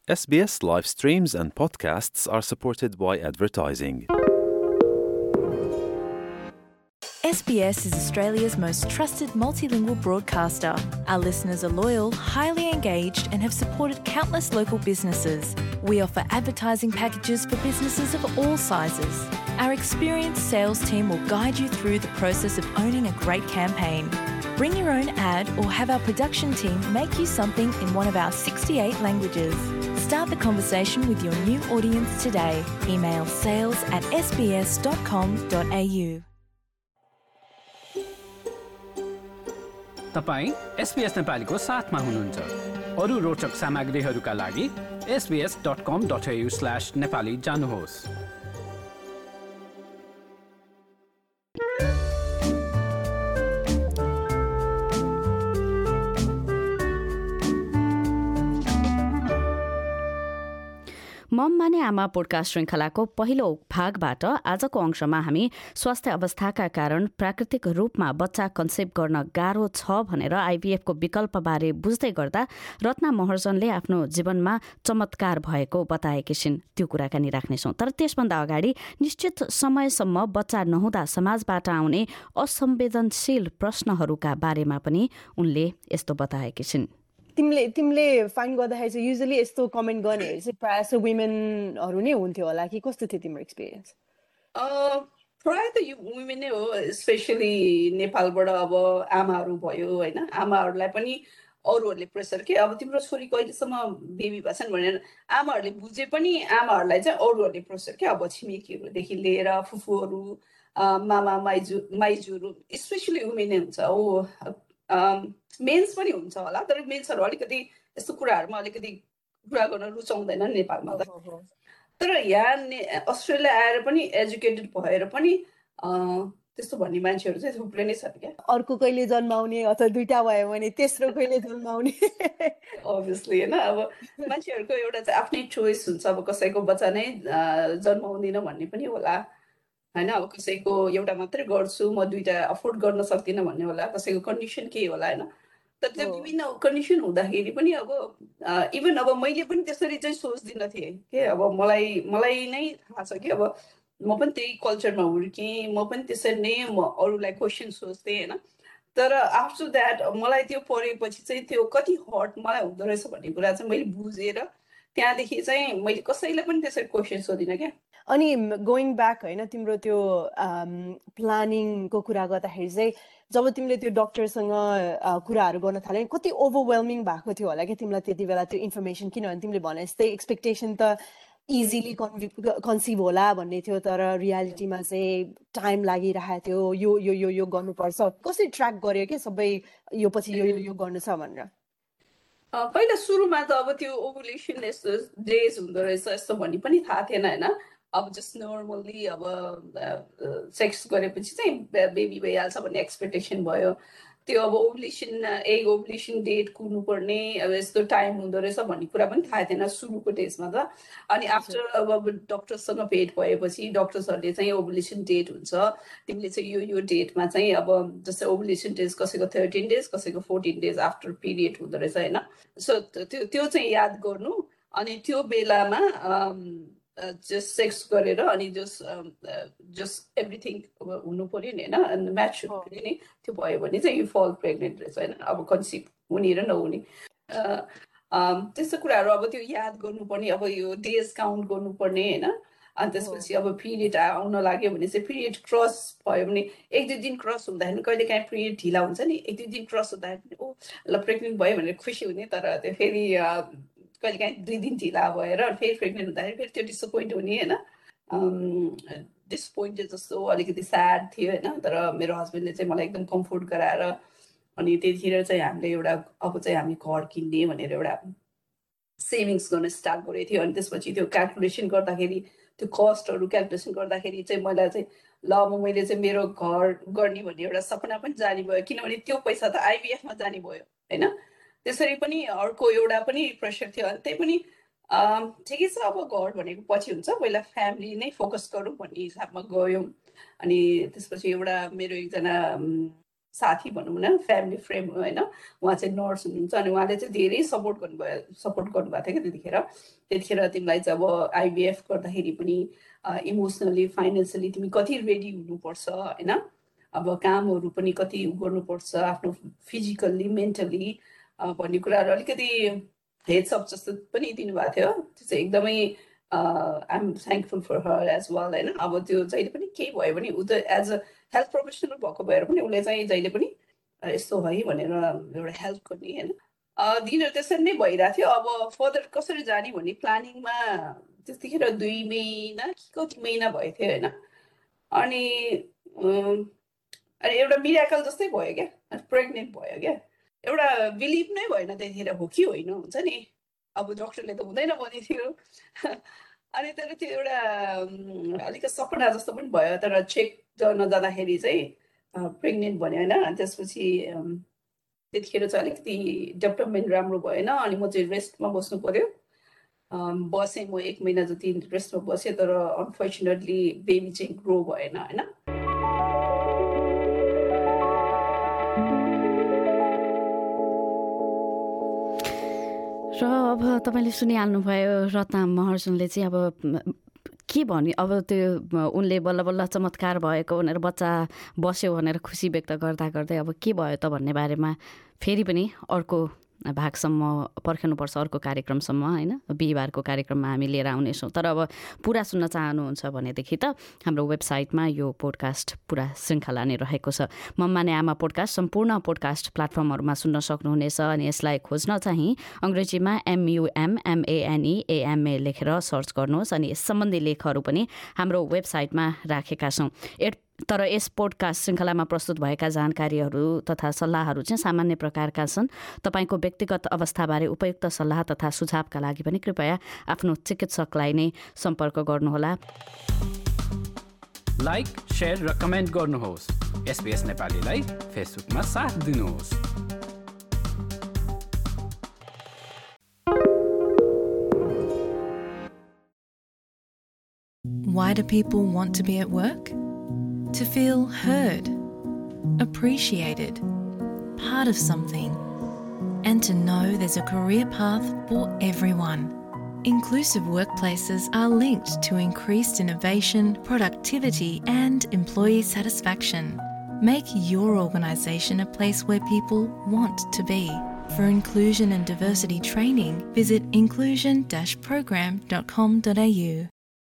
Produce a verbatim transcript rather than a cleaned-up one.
S B S live streams and podcasts are supported by advertising. S B S is Australia's most trusted multilingual broadcaster. Our listeners are loyal, highly engaged, and have supported countless local businesses. We offer advertising packages for businesses of all sizes. Our experienced sales team will guide you through the process of owning a great campaign. Bring your own ad or have our production team make you something in one of our sixty-eight languages. Start the conversation with your new audience today. Email sales at s b s dot com dot a u. तपाईँ SBS नेपालीको साथमा हुनुहुन्छ। अरू रोचक सामग्रीहरूका लागि S B S dot com dot A U slash Nepali जानुहोस्। मम माने आमा पोडकास्ट श्रृङ्खलाको पहिलो भागबाट आजको अंशमा हामी स्वास्थ्य अवस्थाका कारण प्राकृतिक रूपमा बच्चा कन्सेप्ट गर्न गाह्रो छ भनेर आइभीएफको विकल्पबारे बुझ्दै गर्दा रत्ना महर्जनले आफ्नो जीवनमा चमत्कार भएको बताएकी छिन्। त्यो कुराकानी राख्नेछौँ। तर त्यसभन्दा अगाडि निश्चित समयसम्म बच्चा नहुँदा समाजबाट आउने असंवेदनशील प्रश्नहरूका बारेमा पनि उनले यस्तो बताएकी छिन्। तिमीले तिमीले फाइन्ड गर्दाखेरि चाहिँ युजली यस्तो कमेन्ट गर्नेहरू चाहिँ प्रायः जस्तो वुमेनहरू नै हुन्थ्यो होला कि कस्तो थियो तिम्रो एक्सपिरियन्स? प्रायः त यो वुमेन नै हो, स्पेसली नेपालबाट अब आमाहरू भयो होइन, आमाहरूलाई पनि अरूहरूले प्रेसर के अब तिम्रो छोरी कहिलेसम्म बेबी भएछन् भनेर आमाहरूले बुझे पनि आमाहरूलाई चाहिँ अरूहरूले प्रेसर के अब छिमेकीहरूदेखि लिएर फुफूहरू मामा माइजू माइजूहरू स्पेसली वुमेन नै हुन्छ। ओ मेन्स पनि हुन्छ होला, तर मेन्सहरू अलिकति यस्तो कुराहरूमा अलिकति कुरा गर्न रुचाउँदैन नेपालमा त। तर यहाँ अस्ट्रेलिया आएर पनि एजुकेटेड भएर पनि त्यस्तो भन्ने मान्छेहरू चाहिँ थुप्रै नै छन् क्या। अर्को कहिले जन्माउने अथवा दुईटा भयो भने तेस्रो कहिले जन्माउने अभियसली होइन। अब मान्छेहरूको एउटा चाहिँ आफ्नै चोइस हुन्छ, अब कसैको बच्चा नै जन्माउँदिन भन्ने पनि होला होइन, अब कसैको एउटा मात्रै गर्छु म दुईटा अफोर्ड गर्न सक्दिनँ भन्ने होला, कसैको कन्डिसन के होला होइन। तर त्यो विभिन्न कन्डिसन हुँदाखेरि पनि अब इभन अब मैले पनि त्यसरी चाहिँ सोच्दिनँ थिएँ के अब मलाई मलाई नै थाहा छ कि अब म पनि त्यही कल्चरमा हुर्केँ, म पनि त्यसरी नै म अरूलाई क्वेसन सोच्थेँ होइन। तर आफ्टर द्याट मलाई त्यो पढेपछि चाहिँ त्यो कति हर्ट मलाई हुँदो रहेछ भन्ने कुरा चाहिँ मैले बुझेर त्यहाँदेखि चाहिँ मैले कसैलाई पनि त्यसरी क्वेसन सोधिनँ क्या। अनि गोइङ ब्याक होइन तिम्रो त्यो प्लानिङको कुरा गर्दाखेरि चाहिँ जब तिमीले त्यो डक्टरसँग कुराहरू गर्न थाल्यौ कति ओभरवेल्मिङ भएको थियो होला क्या तिमीलाई त्यति बेला त्यो इन्फर्मेसन? किनभने तिमीले भने जस्तै एक्सपेक्टेसन त इजिली कन्सिभ होला भन्ने थियो, तर रियालिटीमा चाहिँ टाइम लागिरहेको थियो, यो यो यो यो गर्नुपर्छ। कसरी ट्र्याक गर्यो क्या सबै यो पछि यो यो गर्नु छ भनेर? पहिला सुरुमा त अब त्यो ओभुलेसन यस्तो डेज हुँदो रहेछ यस्तो भन्ने पनि थाहा थिएन होइन। अब जस्ट नर्मल्ली अब सेक्स गरेपछि चाहिँ बेबी भइहाल्छ भन्ने एक्सपेक्टेसन भयो। त्यो अब ओभुलेसन एग ओभुलेसन डेट कुर्नुपर्ने अब यस्तो टाइम हुँदो रहेछ भन्ने कुरा पनि थाहा थिएन सुरुको डेजमा त। अनि आफ्टर अब डक्टरसँग भेट भएपछि डक्टर्सहरूले चाहिँ ओभुलेसन डेट हुन्छ, तिमीले चाहिँ यो यो डेटमा चाहिँ अब जस्तै ओभुलेसन डेज कसैको थर्टिन डेज कसैको फोर्टिन डेज आफ्टर पिरियड हुँदो रहेछ होइन। सो त्यो त्यो चाहिँ याद गर्नु। अनि त्यो बेलामा जस्ट सेक्स गरेर अनि जस्ट जस्ट एभ्रिथिङ हुनु पऱ्यो नि होइन, म्याच हुनु पऱ्यो नि। त्यो भयो भने चाहिँ यु फल प्रेग्नेन्ट रहेछ होइन, अब कन्सिभ हुने र नहुने त्यस्तो कुराहरू अब त्यो याद गर्नुपर्ने। अब यो डेज काउन्ट गर्नुपर्ने होइन। अनि त्यसपछि अब पिरियड आउन लाग्यो भने चाहिँ पिरियड क्रस भयो भने एक दुई दिन क्रस हुँदाखेरि कहिले काहीँ पिरियड ढिला हुन्छ नि, एक दुई दिन क्रस हुँदाखेरि ओ ल प्रेग्नेन्ट भयो भनेर खुसी हुने, तर त्यो फेरि कहिले काहीँ दुई दिन ढिला भएर फेरि प्रेग्नेन्ट हुँदाखेरि फेरि त्यो डिसपोइन्ट हुने होइन। डिसपोइन्टेड जस्तो अलिकति स्याड थियो होइन। तर मेरो हस्बेन्डले चाहिँ मलाई एकदम कम्फोर्ट गराएर अनि त्यतिखेर चाहिँ हामीले एउटा अब चाहिँ हामी घर किन्ने भनेर एउटा सेभिङ्स गर्न स्टार्ट गरेको थियो। अनि त्यसपछि त्यो क्यालकुलेसन गर्दाखेरि त्यो कस्टहरू क्यालकुलेसन गर्दाखेरि चाहिँ मलाई चाहिँ ल अब मैले चाहिँ मेरो घर गर्ने भन्ने एउटा सपना पनि जाने भयो, किनभने त्यो पैसा त आइभीएफमा जाने भयो होइन। त्यसरी पनि अर्को एउटा पनि प्रेसर थियो। त्यही पनि ठिकै छ अब घर भनेको पछि हुन्छ, पहिला फ्यामिली नै फोकस गरौँ भन्ने हिसाबमा गयौँ। अनि त्यसपछि एउटा मेरो एकजना साथी भनौँ न फ्यामिली फ्रेन्ड होइन उहाँ चाहिँ नर्स हुनुहुन्छ अनि उहाँले चाहिँ धेरै सपोर्ट गर्नुभयो सपोर्ट गर्नुभएको थियो कि त्यतिखेर त्यतिखेर तिमीलाई चाहिँ अब आइभीएफ गर्दाखेरि पनि इमोसनली फाइनेन्सियली तिमी कति रेडी हुनुपर्छ होइन अब कामहरू पनि कति गर्नुपर्छ आफ्नो फिजिकल्ली मेन्टली भन्ने कुराहरू अलिकति हेड्सअप जस्तो पनि दिनुभएको थियो त्यो चाहिँ एकदमै I am thankful for her as well होइन अब त्यो जहिले पनि केही भयो भने ऊ त एज अ हेल्थ प्रोफेसनल भएको भएर पनि उसले चाहिँ जहिले पनि यस्तो है भनेर एउटा हेल्प गर्ने होइन दिनहरू त्यसरी नै भइरहेको थियो अब फर्दर कसरी जाने भन्ने प्लानिङमा त्यतिखेर दुई महिना कि कति महिना भएको थियो होइन अनि अनि एउटा मिराकल जस्तै भयो क्या प्रेग्नेन्ट भयो क्या एउटा बिलिभ नै भएन त्यतिखेर हो कि होइन हुन्छ नि अब डक्टरले त हुँदैन भन्ने थियो अनि तर त्यो एउटा अलिकति सपना जस्तो पनि भयो तर चेक गर्न जाँदाखेरि चाहिँ प्रेग्नेन्ट भन्यो होइन त्यसपछि त्यतिखेर चाहिँ अलिकति डेभलपमेन्ट राम्रो भएन अनि म चाहिँ रेस्टमा बस्नु पर्यो बसेँ म एक महिना जति रेस्टमा बसेँ तर अनफर्चुनेटली बेबी चाहिँ ग्रो भएन होइन र अब तपाईँले सुनिहाल्नुभयो रत्ना महर्जनले चाहिँ अब के भन्यो अब त्यो उनले बल्ल बल्ल चमत्कार भएको भनेर बच्चा बस्यो भनेर खुसी व्यक्त गर्दा गर्दै अब के भयो त भन्ने बारेमा फेरि पनि अर्को भागसम्म पर्खनुपर्छ अर्को कार्यक्रमसम्म होइन बिहिबारको कार्यक्रममा हामी लिएर आउनेछौँ तर अब पुरा सुन्न चाहनुहुन्छ भनेदेखि त हाम्रो वेबसाइटमा यो पोडकास्ट पुरा श्रृङ्खला नै रहेको छ मम्मा ने आमा पोडकास्ट सम्पूर्ण पोडकास्ट प्लेटफर्महरूमा सुन्न सक्नुहुनेछ अनि यसलाई खोज्न चाहिँ अङ्ग्रेजीमा एमयुएमएमएनई एएमए लेखेर सर्च गर्नुहोस् अनि यस सम्बन्धी लेखहरू पनि हाम्रो वेबसाइटमा राखेका छौँ एड तर यस पोडकास्ट श्रृङ्खलामा प्रस्तुत भएका जानकारीहरू तथा सल्लाहहरू चाहिँ सामान्य प्रकारका छन् तपाईँको व्यक्तिगत अवस्थाबारे उपयुक्त सल्लाह तथा सुझावका लागि पनि कृपया आफ्नो चिकित्सकलाई नै सम्पर्क गर्नुहोला लाइक शेयर र कमेन्ट गर्नुहोस् एसबीएस नेपालीलाई फेसबुकमा साथ दिनुहोस् Why do people want to be at work? To feel heard, appreciated, part of something, and to know there's a career path for everyone. Inclusive workplaces are linked to increased innovation, productivity, and employee satisfaction. Make your organisation a place where people want to be. For inclusion and diversity training, visit inclusion dash program dot com dot a u.